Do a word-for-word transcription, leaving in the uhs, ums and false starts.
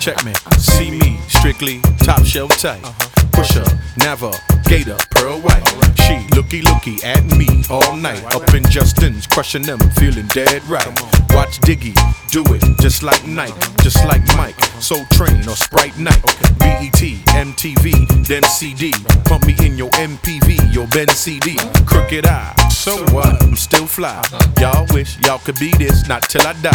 check me. See me, strictly top shelf tight. Pusher, navigator, pearl white. She looky looky at me all night. Up in Justin's, crushing them, feeling dead right. Watch Diggy do it, just like Nike, just like Mike. Soul Train or Sprite Night. B E T, M T V, then C D. Pump me in your M P V, your Ben C D. Crooked eye, so what? I'm still fly. Y'all wish y'all could be this, not till I die.